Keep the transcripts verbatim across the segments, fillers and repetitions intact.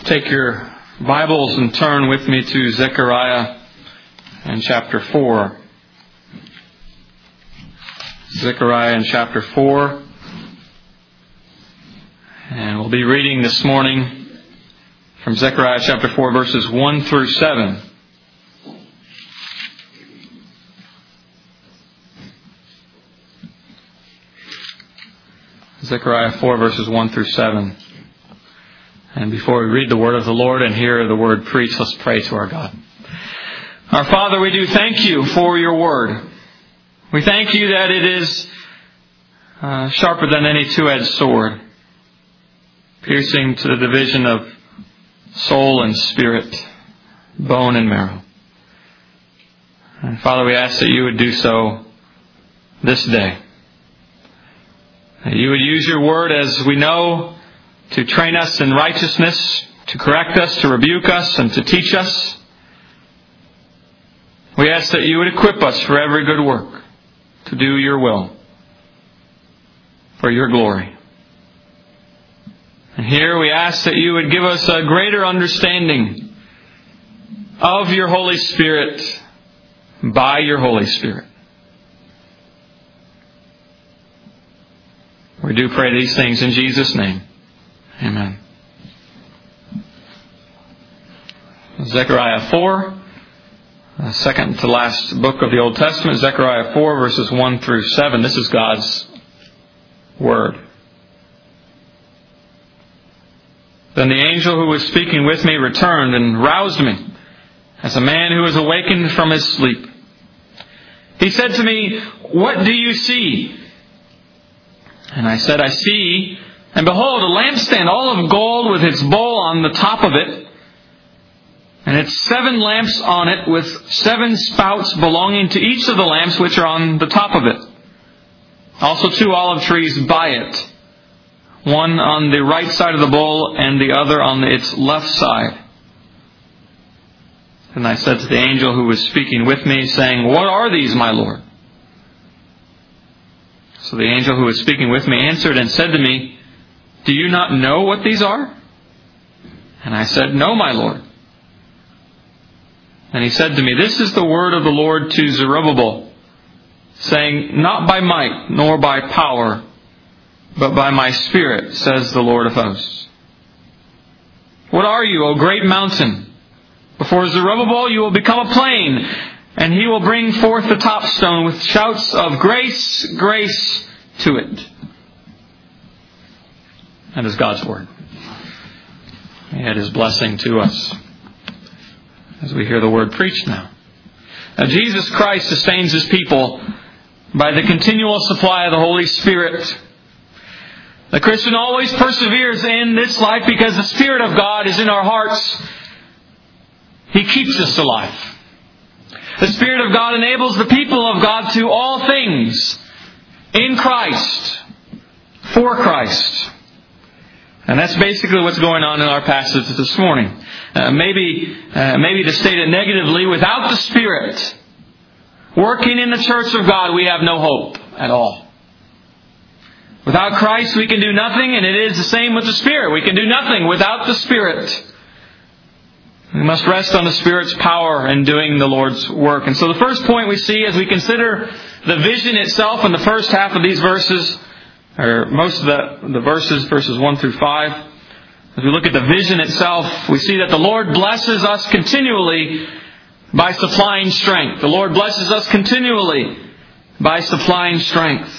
Take your Bibles and turn with me to Zechariah and chapter four. Zechariah in chapter four. And we'll be reading this morning from Zechariah chapter four, verses one through seven. Zechariah four, verses one through seven. And before we read the word of the Lord and hear the word preached, let's pray to our God. Our Father, we do thank you for your word. We thank you that it is uh, sharper than any two-edged sword, piercing to the division of soul and spirit, bone and marrow. And Father, we ask that you would do so this day. That you would use your word, as we know, to train us in righteousness, to correct us, to rebuke us, and to teach us. We ask that you would equip us for every good work, to do your will, for your glory. And here we ask that you would give us a greater understanding of your Holy Spirit by your Holy Spirit. We do pray these things in Jesus' name. Amen. Zechariah four, the second to last book of the Old Testament, Zechariah four, verses one through seven. This is God's word. Then the angel who was speaking with me returned and roused me, as a man who is awakened from his sleep. He said to me, "What do you see?" And I said, "I see, and behold, a lampstand all of gold with its bowl on the top of it, and its seven lamps on it with seven spouts belonging to each of the lamps which are on the top of it. Also two olive trees by it, one on the right side of the bowl and the other on its left side." And I said to the angel who was speaking with me, saying, "What are these, my Lord?" So the angel who was speaking with me answered and said to me, "Do you not know what these are?" And I said, "No, my Lord." And he said to me, "This is the word of the Lord to Zerubbabel, saying, Not by might nor by power, but by my Spirit, says the Lord of hosts. What are you, O great mountain? Before Zerubbabel you will become a plain, and he will bring forth the top stone with shouts of grace, grace to it." That is God's word. May it His blessing to us as we hear the word preached now. Now, Jesus Christ sustains His people by the continual supply of the Holy Spirit. The Christian always perseveres in this life because the Spirit of God is in our hearts. He keeps us alive. The Spirit of God enables the people of God to all things in Christ, for Christ. And that's basically what's going on in our passage this morning. Uh, maybe, uh, maybe to state it negatively, without the Spirit working in the church of God, we have no hope at all. Without Christ, we can do nothing, and it is the same with the Spirit. We can do nothing without the Spirit. We must rest on the Spirit's power in doing the Lord's work. And so the first point we see as we consider the vision itself in the first half of these verses, or most of the, the verses, verses one through five, as we look at the vision itself, we see that the Lord blesses us continually by supplying strength. The Lord blesses us continually by supplying strength.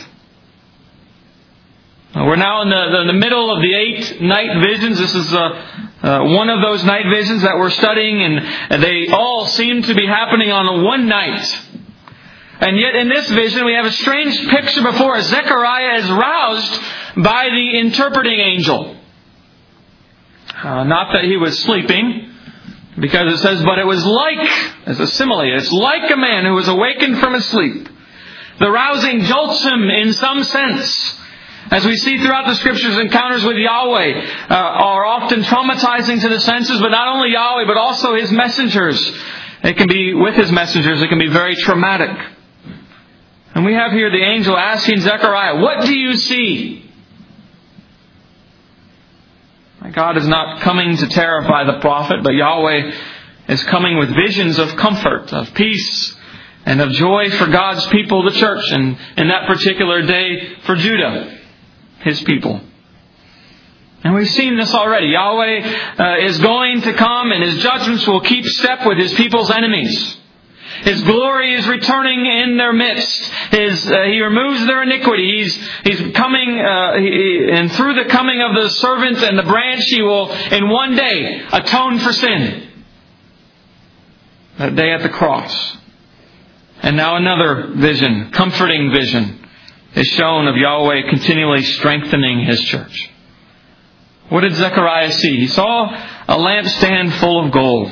We're now in the, the, the middle of the eight night visions. This is uh, uh, one of those night visions that we're studying, and they all seem to be happening on one night. And yet in this vision we have a strange picture before us. Zechariah is roused by the interpreting angel. Uh, not that he was sleeping, because it says, but it was like, as a simile, it's like a man who was awakened from his sleep. The rousing jolts him in some sense. As we see throughout the Scriptures, encounters with Yahweh uh, are often traumatizing to the senses, but not only Yahweh, but also His messengers. It can be, with His messengers, it can be very traumatic. And we have here the angel asking Zechariah, "What do you see?" God is not coming to terrify the prophet, but Yahweh is coming with visions of comfort, of peace, and of joy for God's people, the church, and in that particular day for Judah, His people. And we've seen this already. Yahweh uh, is going to come, and His judgments will keep step with His people's enemies. His glory is returning in their midst. His, uh, he removes their iniquity. He's, he's coming, uh, he, and through the coming of the servant and the branch, He will, in one day, atone for sin. That day at the cross. And now another vision, comforting vision, is shown of Yahweh continually strengthening His church. What did Zechariah see? He saw a lampstand full of gold.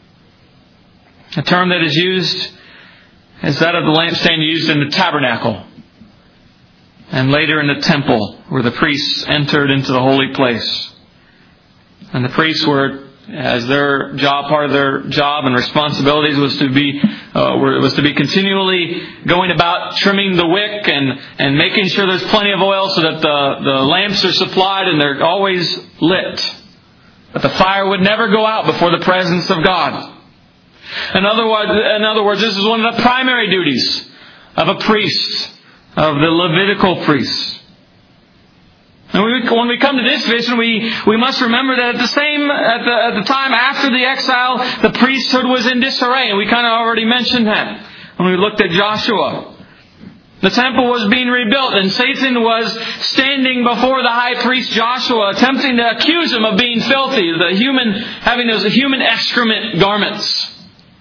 A term that is used is that of the lampstand used in the tabernacle and later in the temple, where the priests entered into the holy place. And the priests were, as their job, part of their job and responsibilities was to be, uh, was to be continually going about trimming the wick and, and making sure there's plenty of oil so that the, the lamps are supplied and they're always lit. But the fire would never go out before the presence of God. In other words, in other words, this is one of the primary duties of a priest, of the Levitical priests. And we, when we come to this vision, we, we must remember that at the same at the, at the time after the exile, the priesthood was in disarray, and we kind of already mentioned that when we looked at Joshua. The temple was being rebuilt, and Satan was standing before the high priest Joshua, attempting to accuse him of being filthy, the human having those human excrement garments.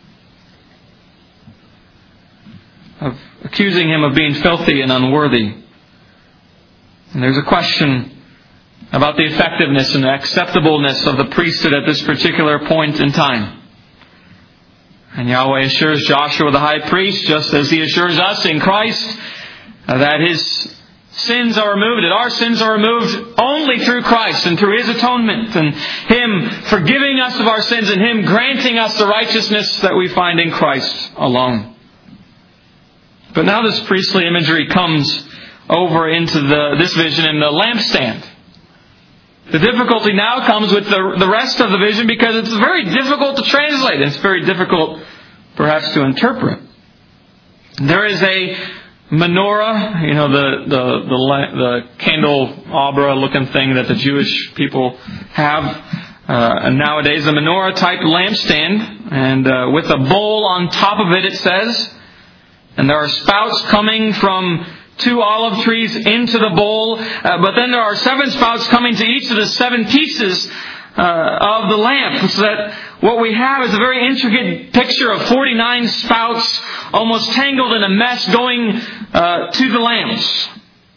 Of accusing him of being filthy and unworthy. And there's a question about the effectiveness and the acceptableness of the priesthood at this particular point in time. And Yahweh assures Joshua the high priest, just as He assures us in Christ, that His sins are removed, that our sins are removed only through Christ and through His atonement, and Him forgiving us of our sins and Him granting us the righteousness that we find in Christ alone. But now this priestly imagery comes over into the, this vision in the lampstand. The difficulty now comes with the, the rest of the vision because it's very difficult to translate. It's very difficult perhaps to interpret. There is a menorah, you know, the, the, the, the candelabra looking thing that the Jewish people have. Uh, and nowadays a menorah type lampstand, and uh, with a bowl on top of it, it says. And there are spouts coming from two olive trees into the bowl. Uh, but then there are seven spouts coming to each of the seven pieces uh, of the lamp. So that what we have is a very intricate picture of forty-nine spouts almost tangled in a mess going uh, to the lamps.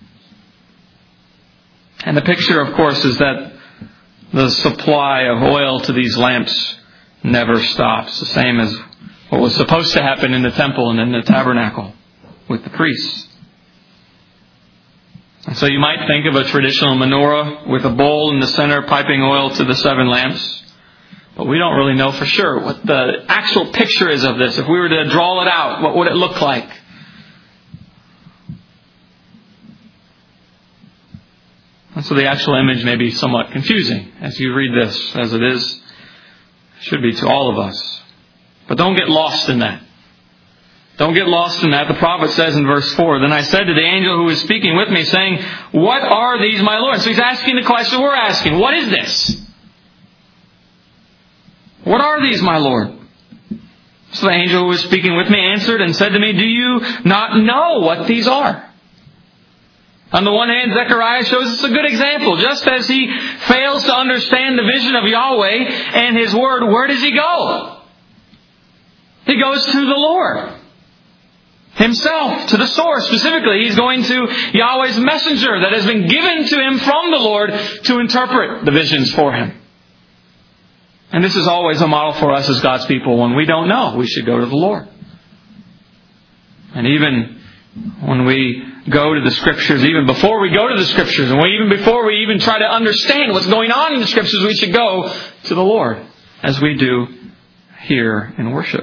And the picture, of course, is that the supply of oil to these lamps never stops. The same as what was supposed to happen in the temple and in the tabernacle with the priests. And so you might think of a traditional menorah with a bowl in the center piping oil to the seven lamps. But we don't really know for sure what the actual picture is of this. If we were to draw it out, what would it look like? And so the actual image may be somewhat confusing as you read this, as it is, it should be to all of us. But don't get lost in that. Don't get lost in that. The prophet says in verse four, "Then I said to the angel who was speaking with me, saying, 'What are these, my Lord?'" So he's asking the question we're asking. What is this? What are these, my Lord? So the angel who was speaking with me answered and said to me, "Do you not know what these are?" On the one hand, Zechariah shows us a good example. Just as he fails to understand the vision of Yahweh and His Word, where does he go? He goes to the Lord Himself, to the source. Specifically, he's going to Yahweh's messenger that has been given to him from the Lord to interpret the visions for him. And this is always a model for us as God's people. When we don't know, we should go to the Lord. And even when we go to the Scriptures, even before we go to the Scriptures, and we, even before we even try to understand what's going on in the Scriptures, we should go to the Lord, as we do here in worship.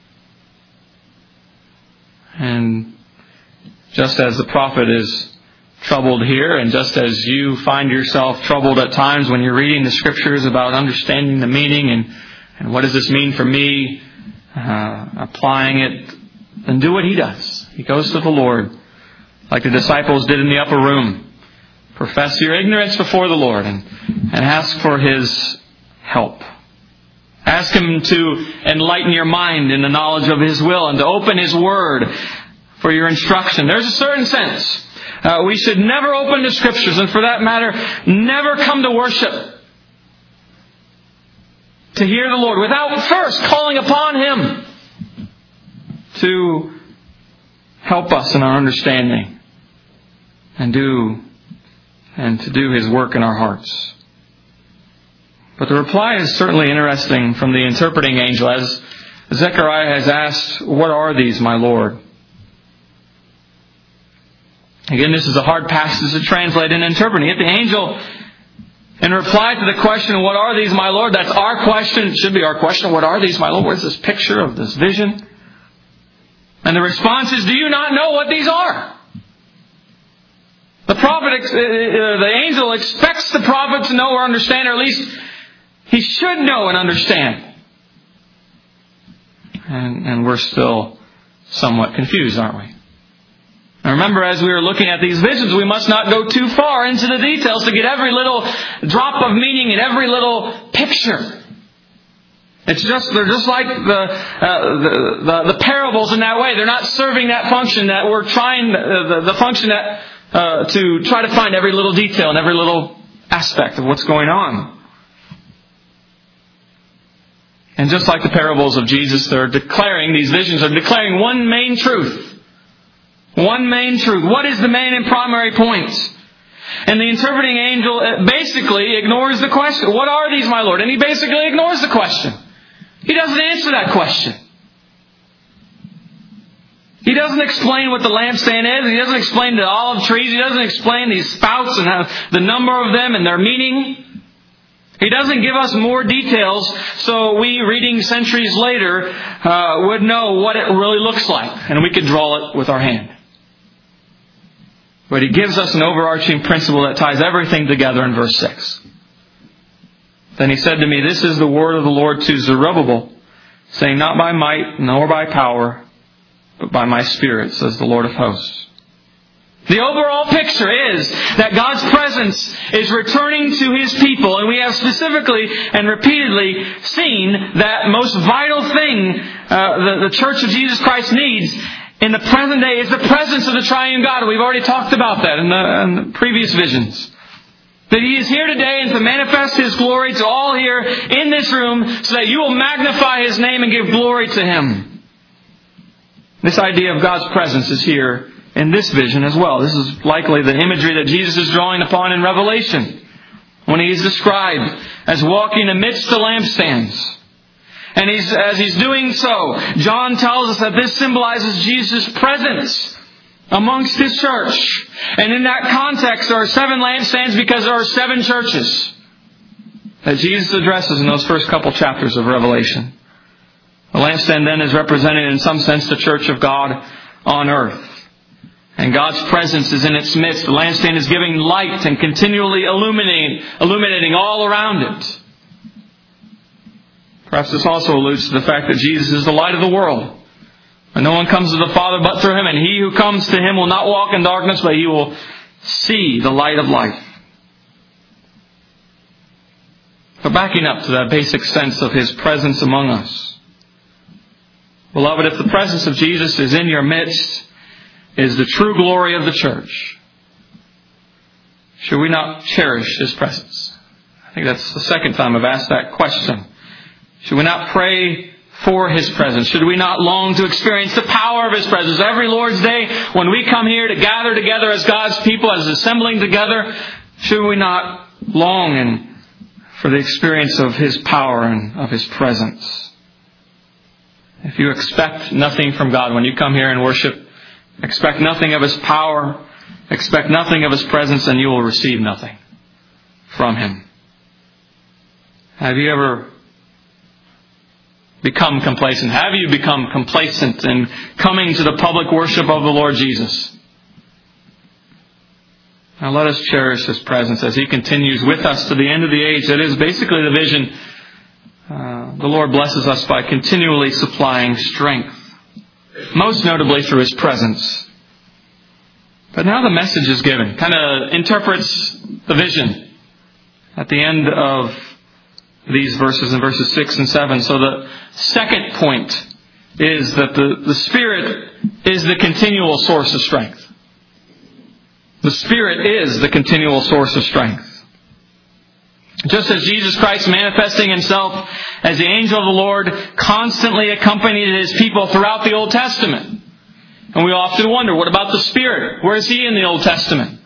And just as the prophet is troubled here, and just as you find yourself troubled at times when you're reading the Scriptures about understanding the meaning and, and what does this mean for me, uh, applying it, then do what He does. He goes to the Lord, like the disciples did in the upper room. Profess your ignorance before the Lord and, and ask for His help. Ask Him to enlighten your mind in the knowledge of His will and to open His Word for your instruction. There's a certain sense. Uh, we should never open the Scriptures, and for that matter, never come to worship to hear the Lord without first calling upon Him to help us in our understanding and do and to do His work in our hearts. But the reply is certainly interesting from the interpreting angel, as Zechariah has asked, "What are these, my Lord?" Again, this is a hard passage to translate and interpret. Yet the angel, in reply to the question, "What are these, my Lord?" That's our question. It should be our question. What are these, my Lord? What is this picture of this vision? And the response is, "Do you not know what these are?" The prophet, the angel expects the prophet to know or understand, or at least he should know and understand. And, and we're still somewhat confused, aren't we? And remember, as we are looking at these visions, we must not go too far into the details to get every little drop of meaning and every little picture. It's just, they're just like the, uh, the, the, the parables in that way. They're not serving that function that we're trying, uh, the, the function that, uh, to try to find every little detail and every little aspect of what's going on. And just like the parables of Jesus, they're declaring, these visions are declaring one main truth. One main truth. What is the main and primary point? And the interpreting angel basically ignores the question. What are these, my Lord? And he basically ignores the question. He doesn't answer that question. He doesn't explain what the lampstand is. He doesn't explain the olive trees. He doesn't explain these spouts and how, the number of them and their meaning. He doesn't give us more details so we, reading centuries later, uh, would know what it really looks like. And we could draw it with our hand. But He gives us an overarching principle that ties everything together in verse six. Then He said to me, "This is the word of the Lord to Zerubbabel, saying, Not by might, nor by power, but by my Spirit, says the Lord of hosts." The overall picture is that God's presence is returning to His people, and we have specifically and repeatedly seen that most vital thing uh, the, the Church of Jesus Christ needs in the present day is the presence of the Triune God. We've already talked about that in the, in the previous visions. That He is here today and to manifest His glory to all here in this room so that you will magnify His name and give glory to Him. This idea of God's presence is here in this vision as well. This is likely the imagery that Jesus is drawing upon in Revelation when He is described as walking amidst the lampstands. And he's, as He's doing so, John tells us that this symbolizes Jesus' presence amongst His church. And in that context, there are seven lampstands because there are seven churches that Jesus addresses in those first couple chapters of Revelation. The lampstand then is represented in some sense the church of God on earth. And God's presence is in its midst. The lampstand is giving light and continually illuminating, illuminating all around it. Perhaps this also alludes to the fact that Jesus is the light of the world. And no one comes to the Father but through Him. And he who comes to Him will not walk in darkness, but he will see the light of life. But backing up to that basic sense of His presence among us. Beloved, if the presence of Jesus is in your midst, is the true glory of the church, should we not cherish His presence? I think that's the second time I've asked that question. Should we not pray for His presence? Should we not long to experience the power of His presence? Every Lord's Day, when we come here to gather together as God's people, as assembling together, should we not long and for the experience of His power and of His presence? If you expect nothing from God when you come here and worship, expect nothing of His power, expect nothing of His presence, and you will receive nothing from Him. Have you ever become complacent? Have you become complacent in coming to the public worship of the Lord Jesus? Now let us cherish His presence as He continues with us to the end of the age. That is basically the vision. Uh, the Lord blesses us by continually supplying strength, most notably through His presence. But now the message is given, kind of interprets the vision at the end of these verses in verses six and seven. So the second point is that the, the Spirit is the continual source of strength. The Spirit is the continual source of strength. Just as Jesus Christ, manifesting Himself as the angel of the Lord, constantly accompanied His people throughout the Old Testament. And we often wonder, what about the Spirit? Where is He in the Old Testament?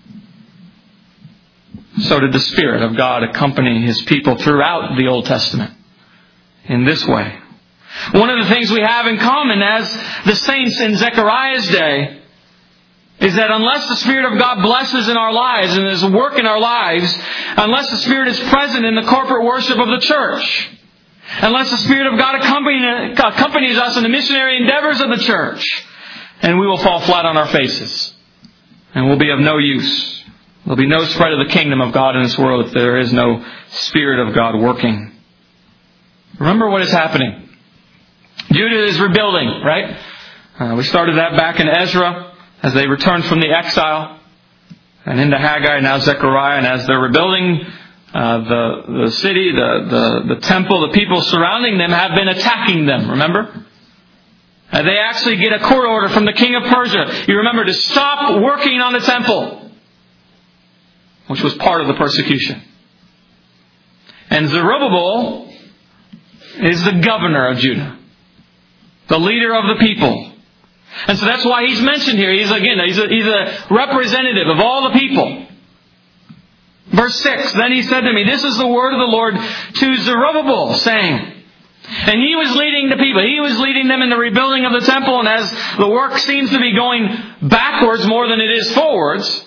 So did the Spirit of God accompany His people throughout the Old Testament in this way. One of the things we have in common as the saints in Zechariah's day is that unless the Spirit of God blesses in our lives and is at work in our lives, unless the Spirit is present in the corporate worship of the church, unless the Spirit of God accompanies us in the missionary endeavors of the church, and we will fall flat on our faces and will be of no use. There will be no spread of the kingdom of God in this world if there is no Spirit of God working. Remember what is happening. Judah is rebuilding, right? Uh, we started that back in Ezra as they returned from the exile, and into Haggai, now Zechariah, and as they're rebuilding uh, the the city, the, the the temple, the people surrounding them have been attacking them. Remember? Uh, they actually get a court order from the king of Persia. You remember to stop working on the temple, which was part of the persecution. And Zerubbabel is the governor of Judah, the leader of the people. And so that's why he's mentioned here. He's again, he's a, he's a representative of all the people. Verse six, then he said to me, this is the word of the Lord to Zerubbabel, saying, and he was leading the people. He was leading them in the rebuilding of the temple. And as the work seems to be going backwards more than it is forwards,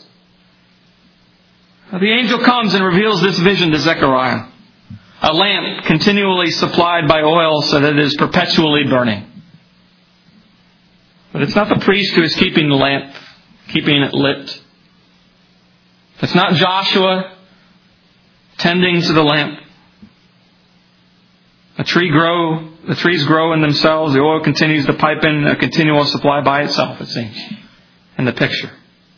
the angel comes and reveals this vision to Zechariah. A lamp continually supplied by oil so that it is perpetually burning. But it's not the priest who is keeping the lamp, keeping it lit. It's not Joshua tending to the lamp. A tree grow, the trees grow in themselves. The oil continues to pipe in a continual supply by itself, it seems, in the picture.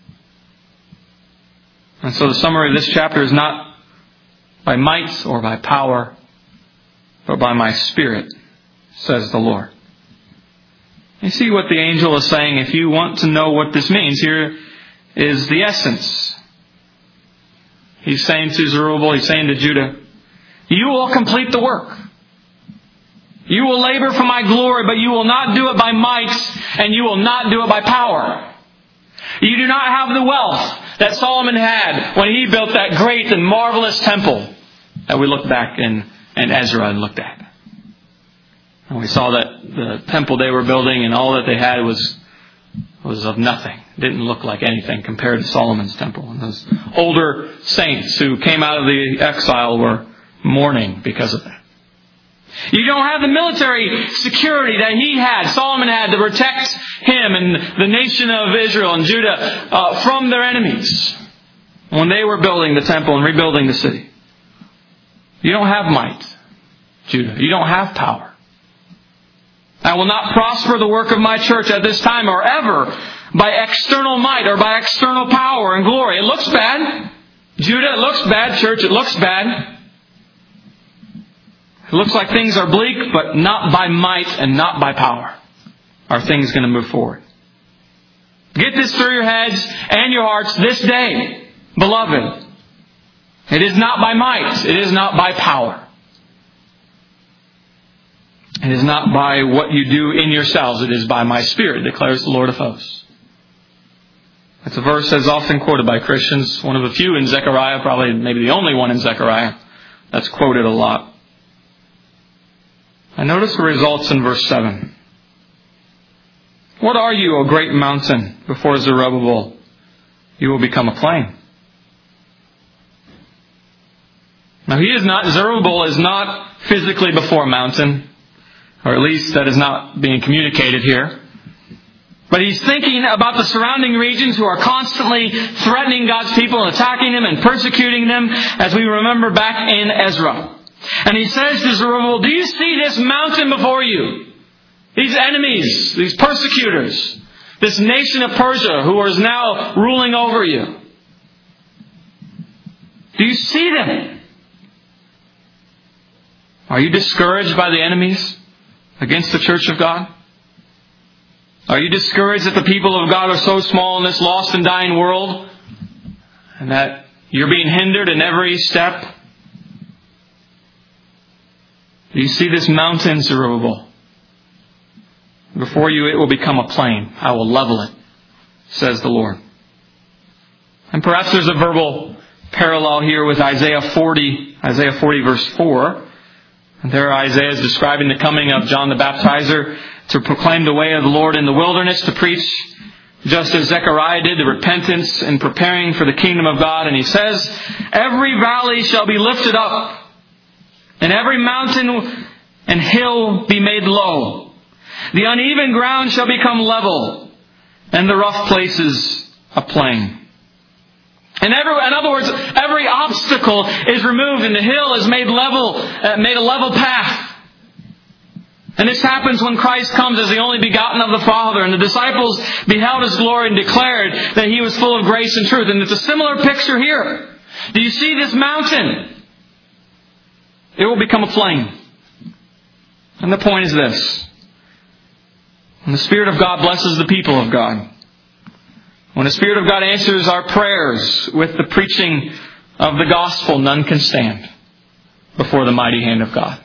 And so the summary of this chapter is not by might or by power, but by my Spirit, says the Lord. You see what the angel is saying. If you want to know what this means, here is the essence. He's saying to Zerubbabel, he's saying to Judah, you will complete the work. You will labor for my glory, but you will not do it by might, and you will not do it by power. You do not have the wealth that Solomon had when he built that great and marvelous temple that we looked back in, in Ezra and looked at. And we saw that the temple they were building and all that they had was was of nothing. It didn't look like anything compared to Solomon's temple. And those older saints who came out of the exile were mourning because of that. You don't have the military security that he had, Solomon had, to protect him and the nation of Israel and Judah uh, from their enemies when they were building the temple and rebuilding the city. You don't have might, Judah. You don't have power. I will not prosper the work of my church at this time or ever by external might or by external power and glory. It looks bad. Judah, it looks bad. Church, it looks bad. It looks like things are bleak, but not by might and not by power are things going to move forward. Get this through your heads and your hearts this day, beloved. It is not by might. It is not by power. It is not by what you do in yourselves. It is by my Spirit, declares the Lord of hosts. It's a verse that's often quoted by Christians. One of the few in Zechariah, probably maybe the only one in Zechariah, that's quoted a lot. And notice the results in verse seven. What are you, O great mountain, before Zerubbabel? You will become a plain. Now he is not, Zerubbabel is not physically before a mountain, or at least that is not being communicated here. But he's thinking about the surrounding regions who are constantly threatening God's people and attacking them and persecuting them, as we remember back in Ezra. And he says to Zerubbabel, do you see this mountain before you? These enemies, these persecutors, this nation of Persia who is now ruling over you. Do you see them? Are you discouraged by the enemies against the church of God? Are you discouraged that the people of God are so small in this lost and dying world, and that you're being hindered in every step? Do you see this mountain, Zerubbabel? Before you it will become a plain. I will level it, says the Lord. And perhaps there's a verbal parallel here with Isaiah forty, Isaiah forty verse four. And there Isaiah is describing the coming of John the Baptizer to proclaim the way of the Lord in the wilderness, to preach, just as Zechariah did, the repentance and preparing for the kingdom of God. And he says, every valley shall be lifted up, and every mountain and hill be made low. The uneven ground shall become level, and the rough places a plain. And every, in other words, every obstacle is removed, and the hill is made level, uh, made a level path. And this happens when Christ comes as the only begotten of the Father, and the disciples beheld His glory and declared that He was full of grace and truth. And it's a similar picture here. Do you see this mountain? It will become a plain. And the point is this. When the Spirit of God blesses the people of God, when the Spirit of God answers our prayers with the preaching of the gospel, none can stand before the mighty hand of God.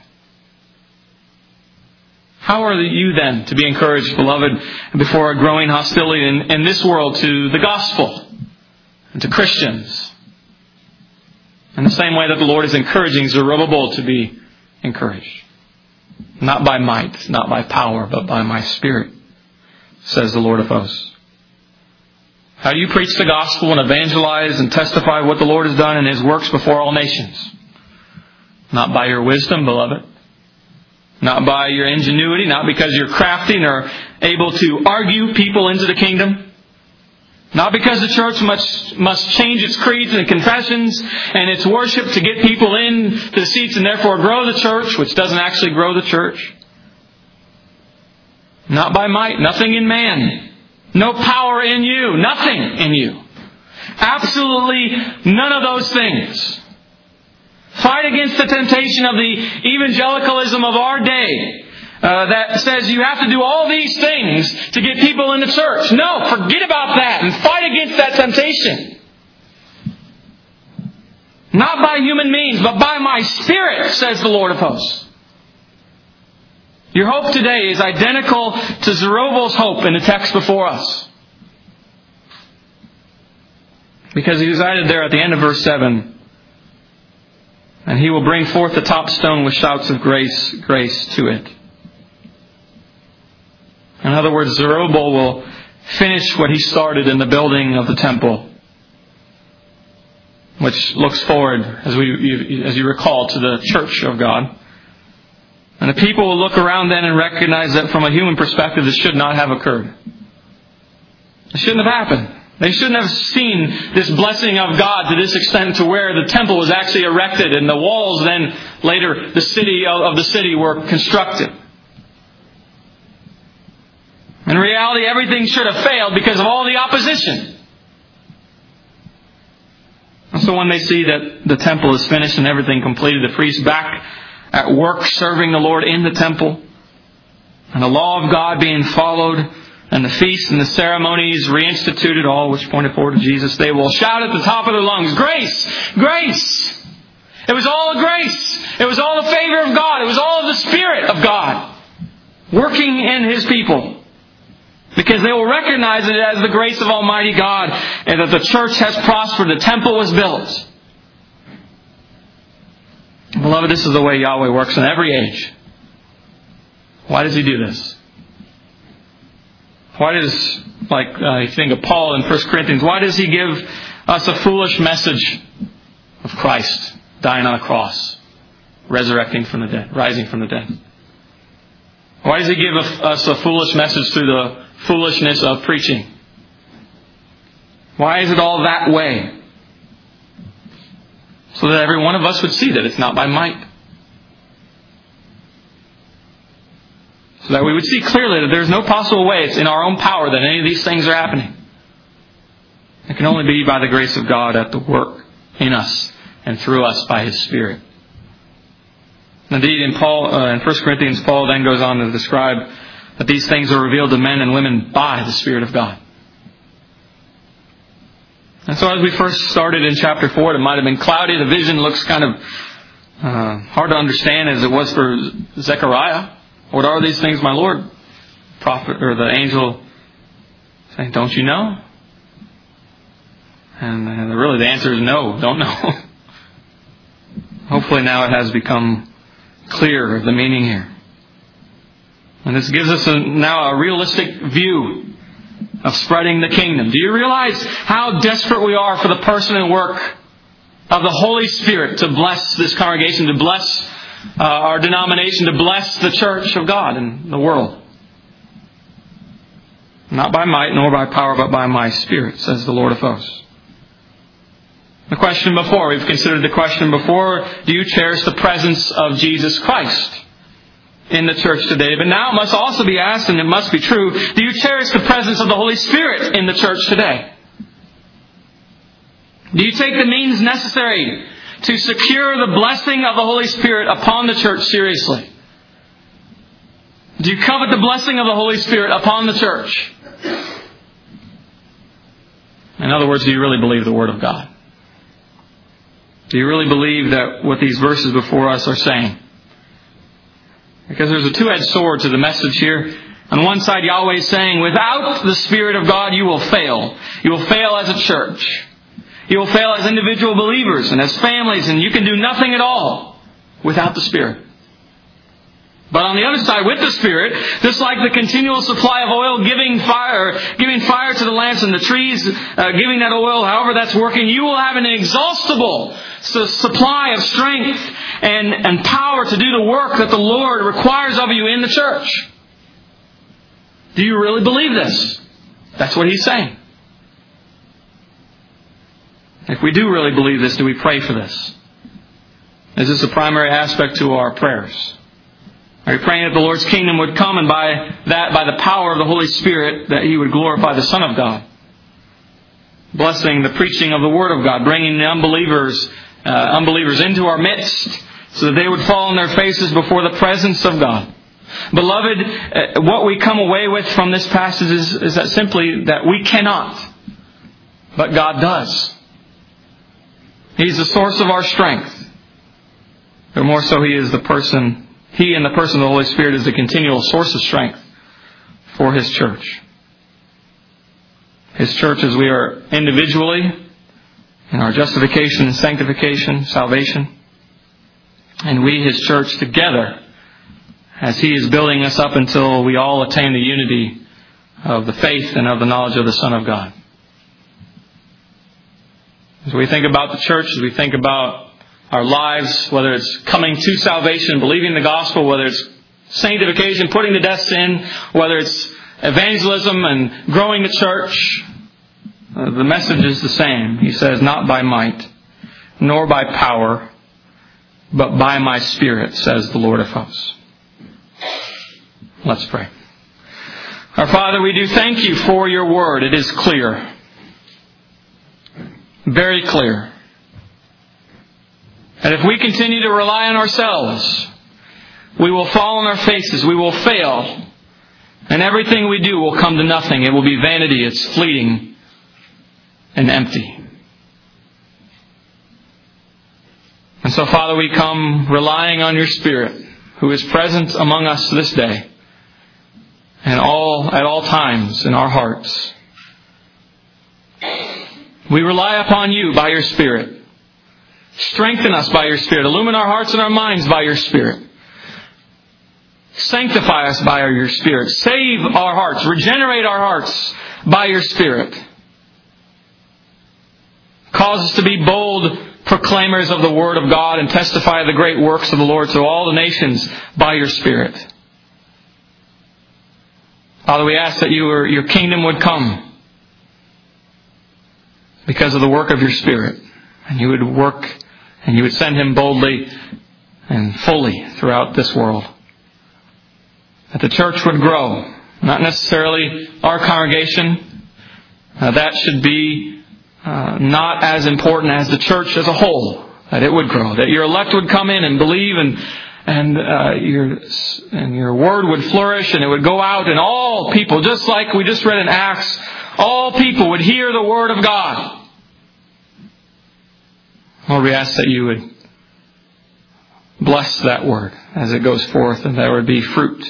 How are you then to be encouraged, beloved, before a growing hostility in, in this world to the gospel and to Christians? In the same way that the Lord is encouraging Zerubbabel to be encouraged. Not by might, not by power, but by my Spirit, says the Lord of hosts. How do you preach the gospel and evangelize and testify what the Lord has done in His works before all nations? Not by your wisdom, beloved. Not by your ingenuity, not because you're crafty or able to argue people into the kingdom. Not because the church must, must change its creeds and confessions and its worship to get people in to the seats and therefore grow the church, which doesn't actually grow the church. Not by might, nothing in man. No power in you, nothing in you. Absolutely none of those things. Fight against the temptation of the evangelicalism of our day uh, that says you have to do all these things to get people in the church. No, forget about that and fight against that temptation. Not by human means, but by my Spirit, says the Lord of hosts. Your hope today is identical to Zerubbabel's hope in the text before us. Because he decided there at the end of verse seven, and He will bring forth the top stone with shouts of grace, grace to it. In other words, Zerubbabel will finish what he started in the building of the temple, which looks forward, as we, as you recall, to the church of God. And the people will look around then and recognize that from a human perspective, this should not have occurred. It shouldn't have happened. They shouldn't have seen this blessing of God to this extent to where the temple was actually erected and the walls then later the city of the city were constructed. In reality, everything should have failed because of all the opposition. And so when they see that the temple is finished and everything completed, the priests back at work serving the Lord in the temple, and the law of God being followed, and the feasts and the ceremonies reinstituted, all which pointed forward to Jesus, they will shout at the top of their lungs, grace! Grace! It was all grace. It was all the favor of God. It was all the Spirit of God working in His people. Because they will recognize it as the grace of Almighty God, and that the church has prospered, the temple was built. Beloved, this is the way Yahweh works in every age. Why does He do this? Why does, like uh, you think of Paul in First Corinthians, why does he give us a foolish message of Christ dying on a cross, resurrecting from the dead, rising from the dead? Why does he give us a foolish message through the foolishness of preaching? Why is it all that way? So that every one of us would see that it's not by might. So that we would see clearly that there's no possible way it's in our own power that any of these things are happening. It can only be by the grace of God at the work in us and through us by His Spirit. Indeed, in Paul, uh, in First Corinthians, Paul then goes on to describe that these things are revealed to men and women by the Spirit of God. And so as we first started in chapter four, it might have been cloudy. The vision looks kind of uh, hard to understand as it was for Zechariah. What are these things, my Lord? Prophet or the angel saying, don't you know? And uh, really the answer is no, don't know. Hopefully now it has become clear of the meaning here. And this gives us a, now a realistic view of spreading the kingdom. Do you realize how desperate we are for the person and work of the Holy Spirit to bless this congregation, to bless uh, our denomination, to bless the church of God and the world? Not by might nor by power, but by my Spirit, says the Lord of hosts. The question before, we've considered the question before, do you cherish the presence of Jesus Christ in the church today? But now it must also be asked, and it must be true, do you cherish the presence of the Holy Spirit in the church today? Do you take the means necessary to secure the blessing of the Holy Spirit upon the church seriously? Do you covet the blessing of the Holy Spirit upon the church? In other words, do you really believe the Word of God? Do you really believe that what these verses before us are saying? Because there's a two-edged sword to the message here. On one side, Yahweh is saying, without the Spirit of God, you will fail. You will fail as a church. You will fail as individual believers and as families, and you can do nothing at all without the Spirit. But on the other side, with the Spirit, just like the continual supply of oil, giving fire, giving fire to the lamps and the trees, uh, giving that oil, however that's working, you will have an inexhaustible supply of strength and, and power to do the work that the Lord requires of you in the church. Do you really believe this? That's what He's saying. If we do really believe this, do we pray for this? Is this a primary aspect to our prayers? Are you praying that the Lord's kingdom would come, and by that, by the power of the Holy Spirit, that He would glorify the Son of God? Blessing the preaching of the Word of God, bringing the unbelievers, uh, unbelievers into our midst, so that they would fall on their faces before the presence of God. Beloved, uh, what we come away with from this passage is, is that simply that we cannot, but God does. He's the source of our strength. But more so, He is the person He and the person of the Holy Spirit is the continual source of strength for His church. His church as we are individually in our justification and sanctification, salvation. And we, His church, together as He is building us up until we all attain the unity of the faith and of the knowledge of the Son of God. As we think about the church, as we think about our lives, whether it's coming to salvation, believing the gospel, whether it's sanctification, putting to death sin, whether it's evangelism and growing the church, uh, the message is the same. He says, not by might, nor by power, but by my Spirit, says the Lord of hosts. Let's pray. Our Father, we do thank You for Your word. It is clear. Very clear. And if we continue to rely on ourselves, we will fall on our faces. We will fail. And everything we do will come to nothing. It will be vanity. It's fleeting and empty. And so, Father, we come relying on Your Spirit, who is present among us this day and all at all times in our hearts. We rely upon You by Your Spirit. Strengthen us by Your Spirit. Illumine our hearts and our minds by Your Spirit. Sanctify us by Your Spirit. Save our hearts. Regenerate our hearts by Your Spirit. Cause us to be bold proclaimers of the Word of God and testify the great works of the Lord to all the nations by Your Spirit. Father, we ask that your, your kingdom would come because of the work of your Spirit. And you would work and you would send him boldly and fully throughout this world. That the church would grow. Not necessarily our congregation. Uh, that should be uh, not as important as the church as a whole. That it would grow. That your elect would come in and believe, and and uh, your and your word would flourish, and it would go out, and all people, just like we just read in Acts, all people would hear the word of God. Lord, we ask that you would bless that word as it goes forth, and there would be fruit.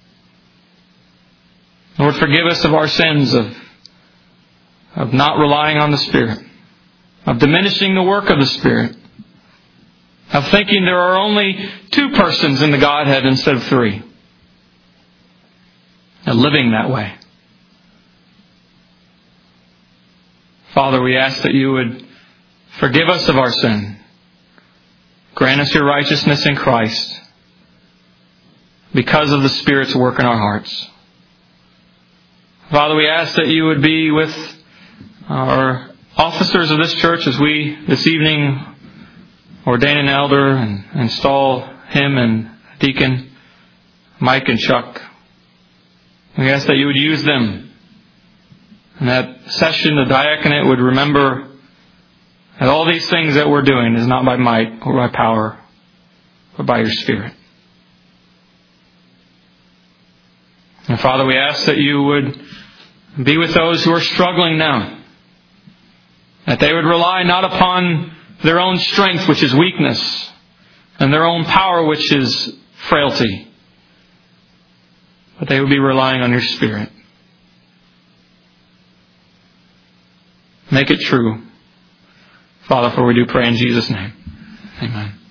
Lord, forgive us of our sins of, of not relying on the Spirit, of diminishing the work of the Spirit, of thinking there are only two persons in the Godhead instead of three, and living that way. Father, we ask that you would forgive us of our sin. Grant us your righteousness in Christ because of the Spirit's work in our hearts. Father, we ask that you would be with our officers of this church as we this evening ordain an elder and install him and deacon, Mike and Chuck. We ask that you would use them. In that session, the diaconate would remember that all these things that we're doing is not by might or by power, but by your Spirit. And Father, we ask that you would be with those who are struggling now. That they would rely not upon their own strength, which is weakness, and their own power, which is frailty. But they would be relying on your Spirit. Make it true. Father, for we do pray in Jesus' name. Amen.